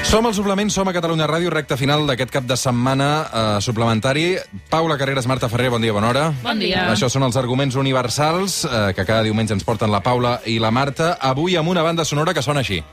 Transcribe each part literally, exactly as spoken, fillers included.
Som al Suplement, som a Catalunya Ràdio, recta final d'aquest cap de setmana eh, suplementari. Paula Carreras, Marta Ferrer, bon dia, bona hora. Bon dia. Això són els arguments universals eh, que cada diumenge ens porten la Paula i la Marta. Avui amb una banda sonora que sona així.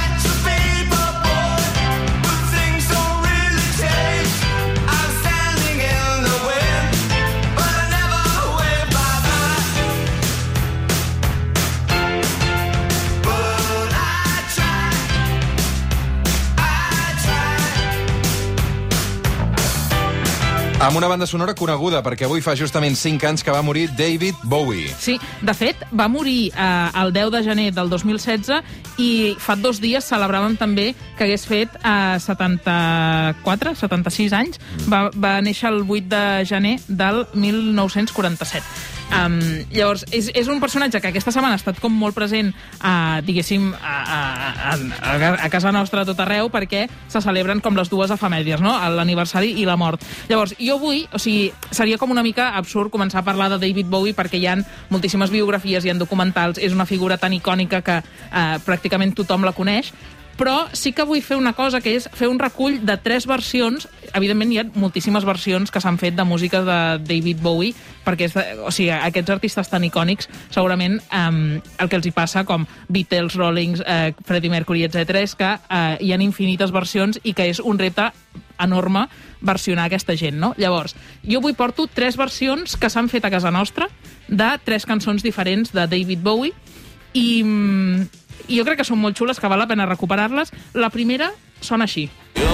Amb una banda sonora coneguda, perquè avui fa justament cinc anys que va morir David Bowie. Sí, de fet, va morir eh, el deu de gener del dos mil setze i fa dos dies celebràvem també que hagués fet eh, setanta-quatre, setanta-sis anys. Va, va néixer el vuit de gener del mil nou-cents quaranta-set. Um, llavors, és, és un personatge que aquesta setmana ha estat com molt present, uh, diguéssim, a, a, a, a casa nostra a tot arreu, perquè se celebren com les dues efemèrides, no? L'aniversari i la mort. Llavors, jo avui, o sigui, seria com una mica absurd començar a parlar de David Bowie perquè hi ha moltíssimes biografies, hi ha documentals, és una figura tan icònica que uh, pràcticament tothom la coneix, però sí que vull fer una cosa, que és fer un recull de tres versions. Evidentment, hi ha moltíssimes versions que s'han fet de música de David Bowie, perquè és de, o sigui, aquests artistes tan icònics, segurament um, el que els hi passa, com Beatles, Rollings, uh, Freddie Mercury, etcètera, és que uh, hi ha infinites versions i que és un repte enorme versionar aquesta gent, no? Llavors, jo avui porto tres versions que s'han fet a casa nostra de tres cançons diferents de David Bowie i... Um, i jo crec que són molt xules, que val la pena recuperar-les. La primera sona així. Yo,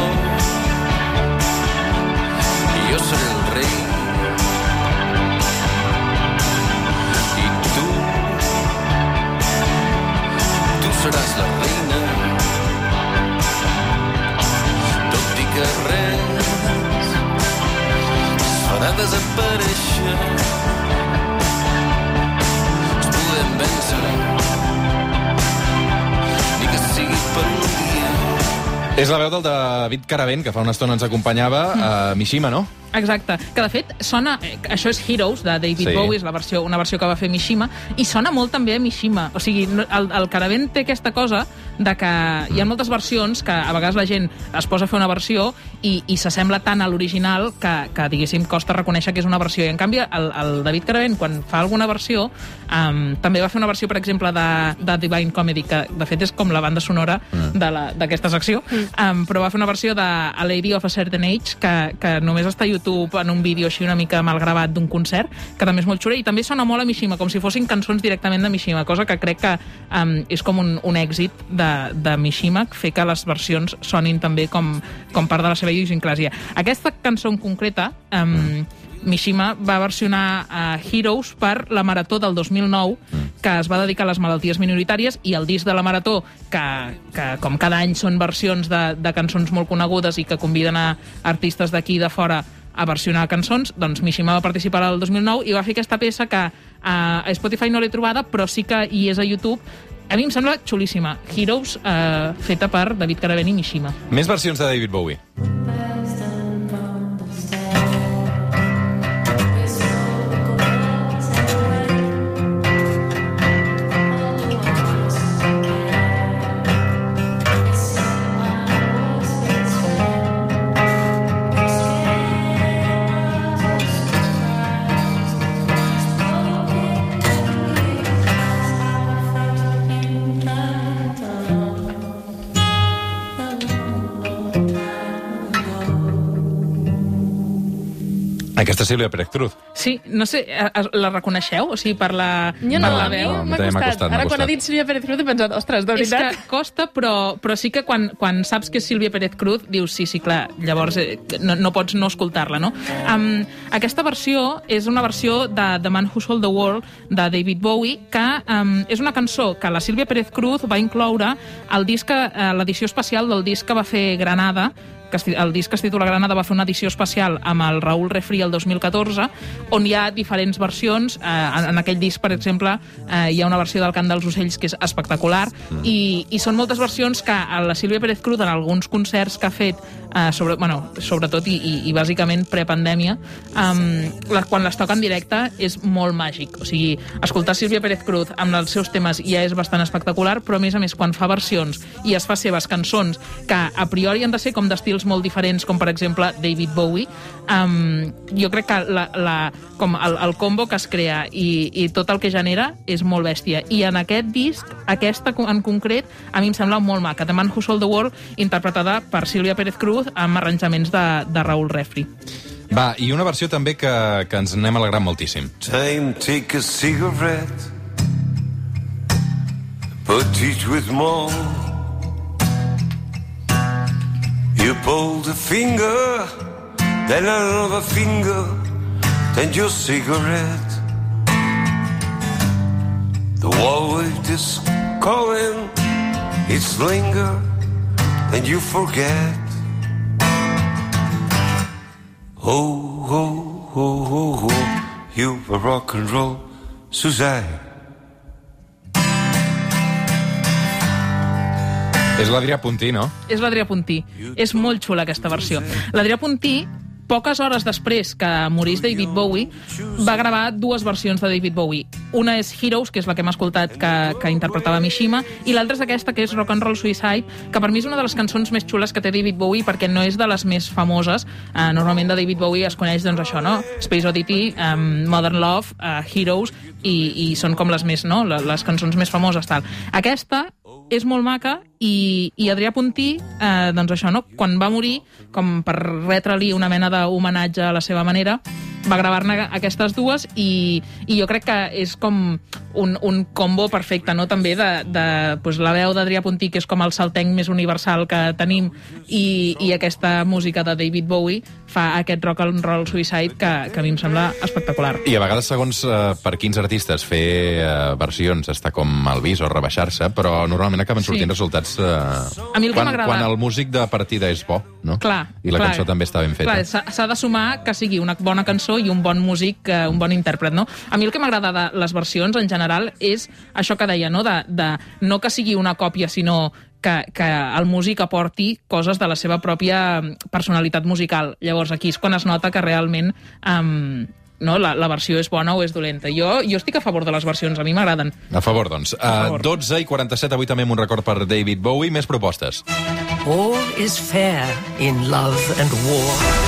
yo soy el rey y tú, tú seràs la reina, tot i que res es farà desaparèixer, ens podem vèncer. És la veu del David Caravent, que fa una estona ens acompanyava, a Mishima, no? Exacte, que de fet sona... Això és Heroes, de David sí. Bowie, és la versió, una versió que va fer Mishima, i sona molt també a Mishima. O sigui, el, el Caravent té aquesta cosa de que hi ha moltes versions que a vegades la gent es posa a fer una versió i, i s'assembla tant a l'original que, que, diguéssim, costa reconèixer que és una versió. I, en canvi, el, el David Caravent, quan fa alguna versió, um, també va fer una versió, per exemple, de, de Divine Comedy, que, de fet, és com la banda sonora mm. d'aquesta secció, mm. um, però va fer una versió de A Lady of a Certain Age, que, que només està a YouTube en un vídeo així una mica mal gravat d'un concert, que també és molt xula, i també sona molt a Mishima, com si fossin cançons directament de Mishima, cosa que crec que um, és com un, un èxit de, de Mishima, fer que les versions sonin també com, com part de la seva idiosincràsia. Aquesta cançó en concreta, um, Mishima va versionar uh, Heroes per la Marató del dos mil nou, que es va dedicar a les malalties minoritàries, i el disc de la Marató, que, que com cada any són versions de, de cançons molt conegudes i que conviden a artistes d'aquí i de fora a versionar cançons, doncs Mishima va participar al dos mil nou i va fer aquesta peça que uh, a Spotify no l'he trobada, però sí que hi és a YouTube. A mi em sembla xulíssima. Heroes, uh, feta per David Caravent i Mishima. Més versions de David Bowie. Aquesta Sílvia Pérez Cruz. Sí, no sé, la reconeixeu? O sigui, per la, jo no, per la a mi veu? m'ha costat. costat. Ara, quan ha dit Sílvia Pérez Cruz, he pensat, ostres, de veritat? És que costa, però, però sí que quan, quan saps que és Sílvia Pérez Cruz, dius, sí, sí, clar, llavors eh, no, no pots no escoltar-la, no? Um, aquesta versió és una versió de The Man Who Sold the World, de David Bowie, que um, és una cançó que la Sílvia Pérez Cruz va incloure al disc, a l'edició especial del disc que va fer Granada, que el disc que es titula Granada va fer una edició especial amb el Raúl Refri el dos mil catorze, on hi ha diferents versions. Eh, en, en aquell disc, per exemple, eh, hi ha una versió del Cant dels Ocells que és espectacular, mm. i, i són moltes versions que la Sílvia Pérez Cruz, en alguns concerts que ha fet uh, sobre, bueno, sobretot i, i, i bàsicament prepandèmia, um, la, quan les toca en directe és molt màgic. O sigui, escoltar Sílvia Pérez Cruz amb els seus temes ja és bastant espectacular, però a més a més quan fa versions i es fa seves cançons que a priori han de ser com d'estils molt diferents, com per exemple David Bowie, um, jo crec que la, la, com el, el combo que es crea i, i tot el que genera és molt bèstia. I en aquest disc, aquesta en concret, a mi em sembla molt maca. The Man Who Sold the World, interpretada per Sílvia Pérez Cruz amb arranjaments de, de Raúl Refri. Va, i una versió també que, que ens n'hem alegrat moltíssim. Time, take a cigarette, but each with more. You pull the finger, then another finger, then your cigarette. The world is calling, it's linger, and you forget. Oh, oh, oh, oh, oh, you were rock and roll, Suzanne. És l'Adrià Puntí, no? És l'Adrià Puntí. És molt xula aquesta versió. L'Adrià Puntí, poques hores després que morís David Bowie, va gravar dues versions de David Bowie. Una és Heroes, que és la que hem escoltat que, que interpretava Mishima, i l'altra és aquesta, que és Rock and Roll Suicide, que per mi és una de les cançons més xules que té David Bowie, perquè no és de les més famoses. Uh, normalment de David Bowie es coneix, doncs, això, no? Space Oddity, um, Modern Love, uh, Heroes, i, i són com les més, no? Les cançons més famoses, tal. Aquesta és molt maca i, i Adrià Puntí, eh, doncs això, no? Quan va morir, com per retre-li una mena d'homenatge a la seva manera, va gravar-ne aquestes dues i, i jo crec que és com un, un combo perfecte, no? També de, de pues, la veu d'Adrià Puntí, que és com el saltenc més universal que tenim, i, i aquesta música de David Bowie fa aquest Rock and Roll Suicide que, que a mi em sembla espectacular. I a vegades, segons eh, per quins artistes fer eh, versions està com mal vist o rebaixar-se, però normalment acaben sortint sí. resultats eh, a mi el quan, que m'agrada... quan el músic de partida és bo, no? Clar, I la clar, cançó també està ben feta. Clar, s'ha de sumar que sigui una bona cançó i un bon músic, eh, un bon intèrpret, no? A mi el que m'agrada de les versions, en general, és això que deia, no? De, de no que sigui una còpia, sinó que, que el músic aporti coses de la seva pròpia personalitat musical. Llavors, aquí és quan es nota que realment um, no, la, la versió és bona o és dolenta. Jo, jo estic a favor de les versions, a mi m'agraden. A favor, doncs. A favor. Uh, dotze i quaranta-set, avui també amb un record per David Bowie. Més propostes. All is fair in love and war.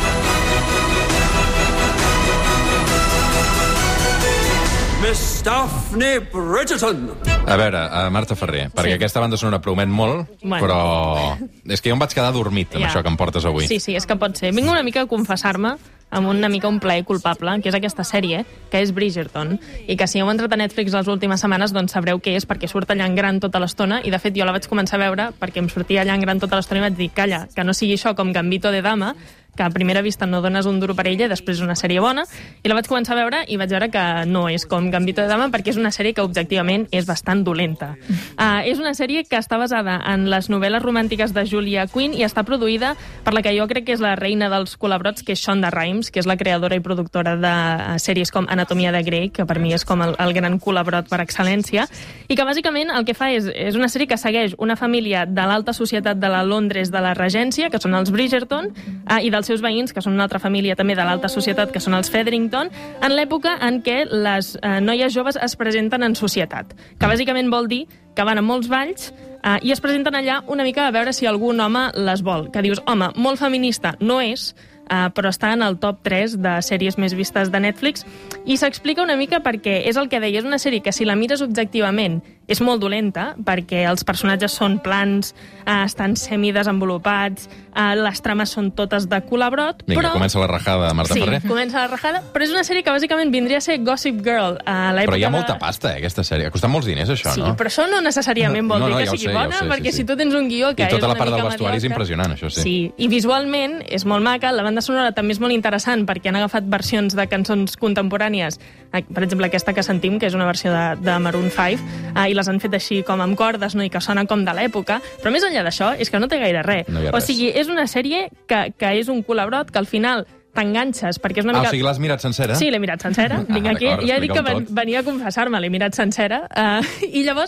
Miss Daphne Bridgerton. A veure, uh, Marta Ferrer, perquè sí. aquesta banda sonora promet molt, Bueno. però és que jo em vaig quedar dormit amb Ja. això que em portes avui. Sí, sí, és que pot ser. Vinc una mica a confessar-me amb una mica un plaer culpable, que és aquesta sèrie, que és Bridgerton, i que si heu entrat a Netflix les últimes setmanes, doncs sabreu què és, perquè surt allà en gran tota l'estona, i de fet jo la vaig començar a veure perquè em sortia allà en gran tota l'estona i vaig dir, calla, que no sigui això com Gambito de Dama, que a primera vista no dones un duro per ella i després és una sèrie bona, i la vaig començar a veure i vaig veure que no és com Gambito de Dama perquè és una sèrie que objectivament és bastant dolenta. Uh, és una sèrie que està basada en les novel·les romàntiques de Julia Quinn i està produïda per la que jo crec que és la reina dels culebrots, que és Shonda Rhimes, que és la creadora i productora de sèries com Anatomia de Grey, que per mi és com el, el gran culebrot per excel·lència, i que bàsicament el que fa és, és una sèrie que segueix una família de l'alta societat de la Londres de la Regència, que són els Bridgerton, uh, i dels seus veïns, que són una altra família també de l'alta societat, que són els Featherington, en l'època en què les eh, noies joves es presenten en societat, que bàsicament vol dir que van a molts balls eh, i es presenten allà una mica a veure si algun home les vol, que dius, home, molt feminista no és, Uh, però està en el top tres de sèries més vistes de Netflix, i s'explica una mica perquè és el que deia, és una sèrie que si la mires objectivament és molt dolenta, perquè els personatges són plans, uh, estan semidesenvolupats, uh, les trames són totes de culebrot, Vinga, però... comença la rajada de Marta sí, Ferrer. comença la rajada, però és una sèrie que bàsicament vindria a ser Gossip Girl a l'època Però hi ha de... molta pasta, eh, aquesta sèrie. Ha costat molts diners, això, Sí, no? però això no necessàriament vol No, dir no, que ja ho sigui sé, ja ho bona, sé, sí, perquè sí. si tu tens un guió que I és tota una la part mica del vestuari és mediocre- impressionant, això sí. Sí, i visualment és molt maca, la banda sonora també és molt interessant perquè han agafat versions de cançons contemporànies, eh, per exemple aquesta que sentim, que és una versió de, de Maroon cinc, eh, i les han fet així com amb cordes, no? I que sona com de l'època, però més enllà d'això és que no té gaire res. No hi ha o res. sigui, és una sèrie que, que és un culebrot que al final t'enganxes, perquè és una Ah, mica... o sigui, l'has mirat sencera? Sí, l'he mirat sencera. Ah, Vinc aquí, d'acord, ja he dit que explica'm ven, tot. venia a confessar-me, l'he mirat sencera. Uh, I llavors,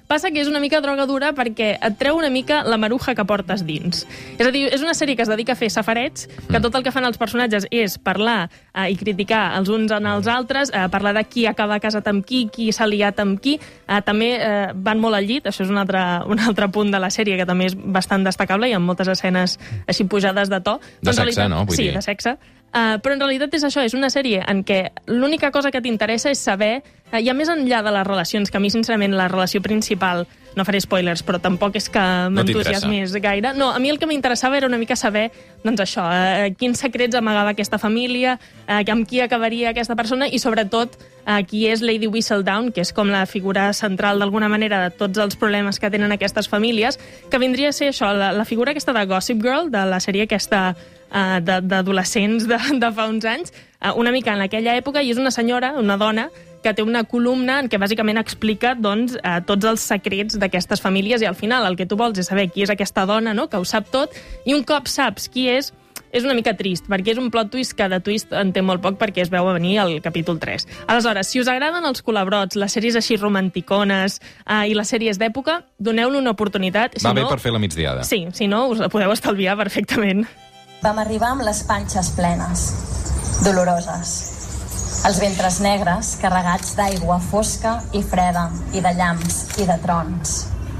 Passa que és una mica droga dura perquè et treu una mica la maruja que portes dins. És a dir, és una sèrie que es dedica a fer safarets, que tot el que fan els personatges és parlar eh, i criticar els uns en els altres, eh, parlar de qui acaba casat amb qui, qui s'ha liat amb qui. Eh, també eh, van molt al llit, això és un altre, un altre punt de la sèrie que també és bastant destacable, hi ha moltes escenes així pujades de to. De sexe, realitat, no? Vull sí, dir. de sexe. Uh, però en realitat és això, és una sèrie en què l'única cosa que t'interessa és saber, uh, i a més enllà de les relacions, que a mi sincerament la relació principal, no faré spoilers, però tampoc és que m'entusiasmés gaire. No, a mi el que m'interessava era una mica saber, doncs això, uh, quins secrets amagava aquesta família, uh, amb qui acabaria aquesta persona i sobretot uh, qui és Lady Whistledown, que és com la figura central d'alguna manera de tots els problemes que tenen aquestes famílies, que vindria a ser això, la, la figura aquesta de Gossip Girl, de la sèrie aquesta Uh, d'adolescents de, de, de fa uns anys, uh, una mica en aquella època, i és una senyora, una dona, que té una columna en què bàsicament explica doncs, uh, tots els secrets d'aquestes famílies, i al final el que tu vols és saber qui és aquesta dona, no?, que ho sap tot, i un cop saps qui és, és una mica trist, perquè és un plot twist que de twist en té molt poc perquè es veu a venir al capítol tres. Aleshores, si us agraden els culebrots, les sèries així romanticones uh, i les sèries d'època, doneu-li una oportunitat. Si Va bé no, per fer la migdiada. Sí, si no, us la podeu estalviar perfectament. Vam arribar amb les panxes plenes, doloroses. Els ventres negres, carregats d'aigua fosca i freda, i de llamps i de trons.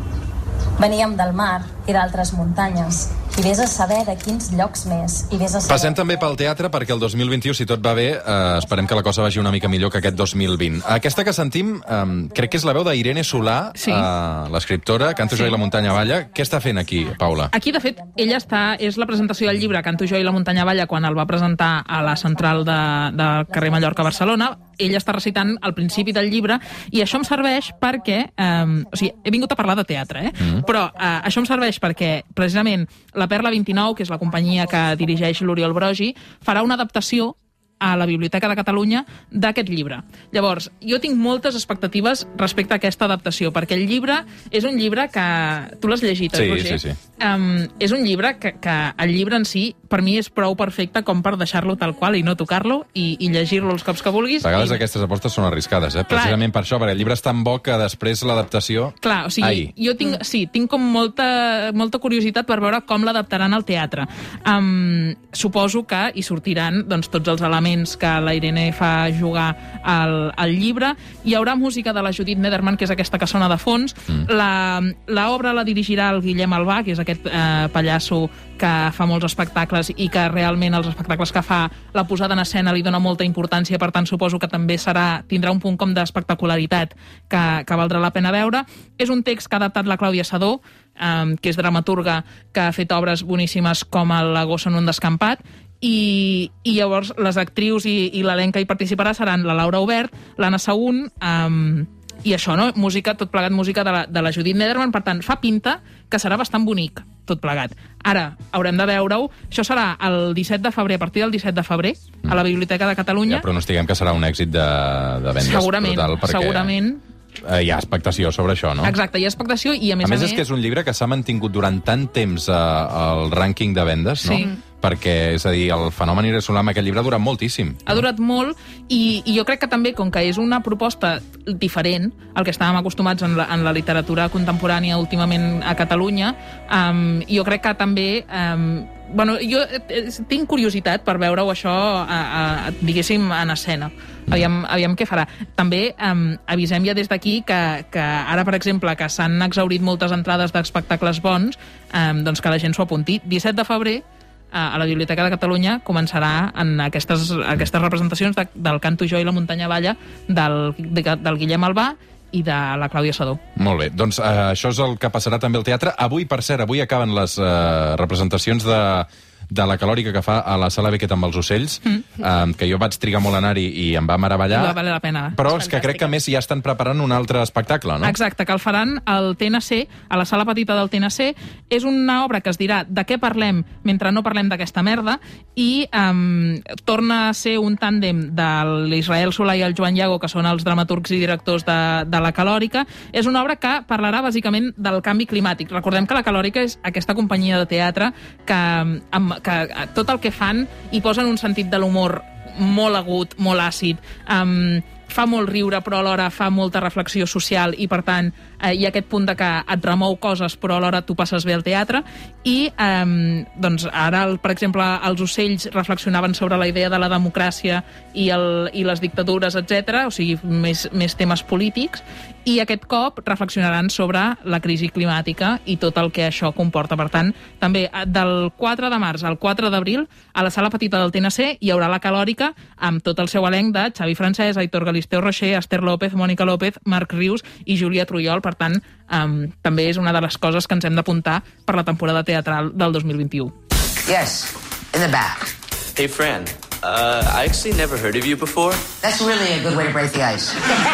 Veníem del mar i d'altres muntanyes, i vés a saber de quins llocs més, i vés a saber... Passem també pel teatre, perquè el dos mil vint-i-u, si tot va bé, eh, esperem que la cosa vagi una mica millor que aquest dos mil vint. Aquesta que sentim, eh, crec que és la veu d'Irene Solà, Sí. eh, l'escriptora, Canto jo i la muntanya balla. Què està fent aquí, Paula? Aquí, de fet, ella està... És la presentació del llibre Canto jo i la muntanya balla quan el va presentar a la central de, de carrer Mallorca, Barcelona. Ella està recitant al principi del llibre i això em serveix perquè... Eh, o sigui, he vingut a parlar de teatre, eh? Mm. Però eh, això em serveix perquè, precisament, la Perla vint-i-nou, que és la companyia que dirigeix l'Oriol Brogi, farà una adaptació a la Biblioteca de Catalunya d'aquest llibre. Llavors, jo tinc moltes expectatives respecte a aquesta adaptació, perquè el llibre és un llibre que... Tu l'has llegit, Sí, Roger? sí, sí. Um, és un llibre que, que el llibre en si, per mi, és prou perfecte com per deixar-lo tal qual i no tocar-lo i, i llegir-lo els cops que vulguis. A vegades I... aquestes apostes són arriscades, eh? Clar. Precisament per això, perquè el llibre és tan bo que després l'adaptació... Clar, o sigui, Ai. jo tinc, sí, tinc com molta, molta curiositat per veure com l'adaptaran al teatre. Um, suposo que hi sortiran doncs, tots els elements que la Irene fa jugar al, al llibre. Hi haurà música de la Judith Nederman, que és aquesta que sona de fons. Mm. La, la obra la dirigirà el Guillem Albà, que és aquest eh, pallasso que fa molts espectacles i que realment els espectacles que fa, la posada en escena li dona molta importància, per tant suposo que també serà, tindrà un punt com d'espectacularitat que, que valdrà la pena veure. És un text que ha adaptat la Clàudia Sedó, um, que és dramaturga, que ha fet obres boníssimes com La gossa en un descampat, i, i llavors les actrius i, i l'elenc que hi participarà seran la Laura Obert, l'Anna Saún, um, i això, no? Música, tot plegat música de la, de la Judith Nederman, per tant, fa pinta que serà bastant bonic, tot plegat. Ara, haurem de veure-ho. Això serà el disset de febrer, a partir del disset de febrer, a la Biblioteca de Catalunya. Ja pronostiquem que serà un èxit de, de vendes segurament, brutal, perquè segurament. eh, hi ha expectació sobre això, no? Exacte, hi ha expectació i, a més A a més, més... és que és un llibre que s'ha mantingut durant tant temps eh, al rànquing de vendes, no? Sí. Perquè, és a dir, el fenomen Irene Solà amb aquest llibre ha durat moltíssim. Ha durat molt i, i jo crec que també, com que és una proposta diferent al que estàvem acostumats en la, en la literatura contemporània últimament a Catalunya, um, jo crec que també... Um, bueno, jo eh, tinc curiositat per veure-ho això, a, a, diguéssim, en escena. Aviam, aviam què farà. També um, avisem ja des d'aquí que, que ara, per exemple, que s'han exhaurit moltes entrades d'espectacles bons, um, doncs que la gent s'ho apunti. disset de febrer, a la Biblioteca de Catalunya començarà en aquestes, aquestes representacions de, del Canto jo i la muntanya balla del, de, del Guillem Albà i de la Clàudia Sedó. Molt bé, doncs eh, això és el que passarà també al teatre. Avui, per cert, avui acaben les eh, representacions de, de la Calòrica que fa a la Sala Beckett amb els ocells, mm. eh, que jo vaig trigar molt a anar-hi i em va meravellar. Va valer la pena. Però és, és que crec que a més ja estan preparant un altre espectacle, no? Exacte, que el faran al T N C, a la sala petita del T N C. És una obra que es dirà de què parlem mentre no parlem d'aquesta merda, i um, torna a ser un tàndem de l'Israel Solà i el Joan Iago, que són els dramaturgs i directors de, de la Calòrica. És una obra que parlarà bàsicament del canvi climàtic. Recordem que la Calòrica és aquesta companyia de teatre que, amb, que tot el que fan hi posen un sentit de l'humor molt agut, molt àcid, um, fa molt riure, però alhora fa molta reflexió social i, per tant, eh, hi ha aquest punt de que et remou coses però alhora tu passes bé al teatre i eh, doncs ara, el, per exemple, els ocells reflexionaven sobre la idea de la democràcia i, el, i les dictadures, etcètera, o sigui, més, més temes polítics, i aquest cop reflexionaran sobre la crisi climàtica i tot el que això comporta. Per tant, també del quatre de març al quatre d'abril, a la sala petita del T N C hi haurà la Calòrica amb tot el seu elenc de Xavi Francesc, Aitor Galisteo Rocher, Esther López, Mònica López, Marc Rius i Júlia Trujol. Per tant, um, també és una de les coses que ens hem d'apuntar per la temporada teatral del dos mil vint-i-u. Yes, in the back. Hey, Fran. Uh, I actually never heard of you before. That's really a good way to break the ice.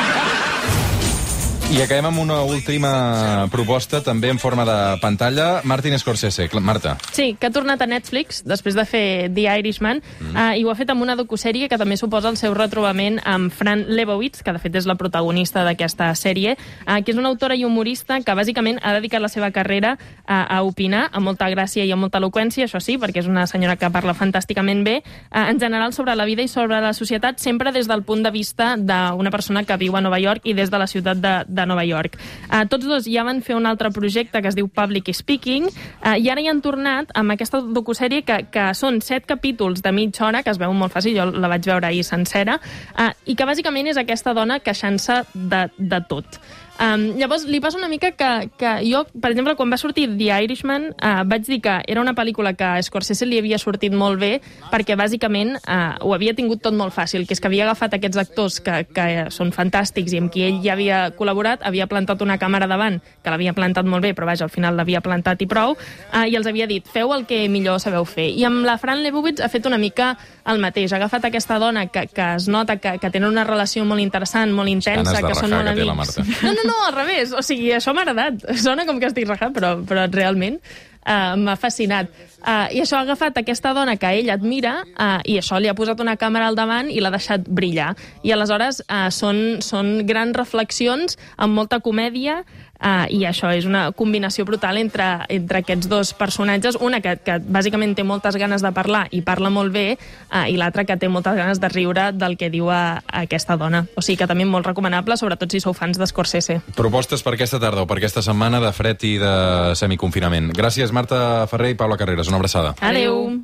I acabem amb una última proposta, també en forma de pantalla. Martin Scorsese. Marta. Sí, que ha tornat a Netflix després de fer The Irishman, mm. uh, i ho ha fet amb una docusèrie que també suposa el seu retrobament amb Fran Lebowitz, que de fet és la protagonista d'aquesta sèrie, uh, que és una autora i humorista que bàsicament ha dedicat la seva carrera a, a opinar amb molta gràcia i amb molta eloqüència, això sí, perquè és una senyora que parla fantàsticament bé, uh, en general sobre la vida i sobre la societat, sempre des del punt de vista d'una persona que viu a Nova York i des de la ciutat de de Nova York. Uh, tots dos ja van fer un altre projecte que es diu Public Speaking, uh, i ara hi han tornat amb aquesta docusèrie que, que són set capítols de mitja hora, que es veu molt fàcil, jo la vaig veure ahir sencera, uh, i que bàsicament és aquesta dona queixant-se de, de tot. Um, llavors, li passa una mica que, que jo, per exemple, quan va sortir The Irishman, uh, vaig dir que era una pel·lícula que a Scorsese li havia sortit molt bé perquè, bàsicament, uh, ho havia tingut tot molt fàcil, que és que havia agafat aquests actors que, que són fantàstics i amb qui ell ja havia col·laborat, havia plantat una càmera davant, que l'havia plantat molt bé, però vaja, al final l'havia plantat i prou, uh, i els havia dit, feu el que millor sabeu fer. I amb la Fran Lebowitz ha fet una mica el mateix. Ha agafat aquesta dona que, que es nota que, que tenen una relació molt interessant, molt intensa, que són molt amics. No, no, no, al revés. O sigui, això m'ha agradat. Sona com que estic rajat, però, però realment uh, m'ha fascinat. Uh, I això ha agafat aquesta dona que ell admira uh, i això li ha posat una càmera al davant i l'ha deixat brillar. I aleshores uh, són, són grans reflexions amb molta comèdia, Uh, i això és una combinació brutal entre, entre aquests dos personatges, una que, que bàsicament té moltes ganes de parlar i parla molt bé, uh, i l'altra que té moltes ganes de riure del que diu a, a aquesta dona. O sigui que també molt recomanable, sobretot si sou fans d'Scorsese. Propostes per aquesta tarda o per aquesta setmana de fred i de semiconfinament. Gràcies, Marta Ferrer i Paula Carreras. Una abraçada. Adéu.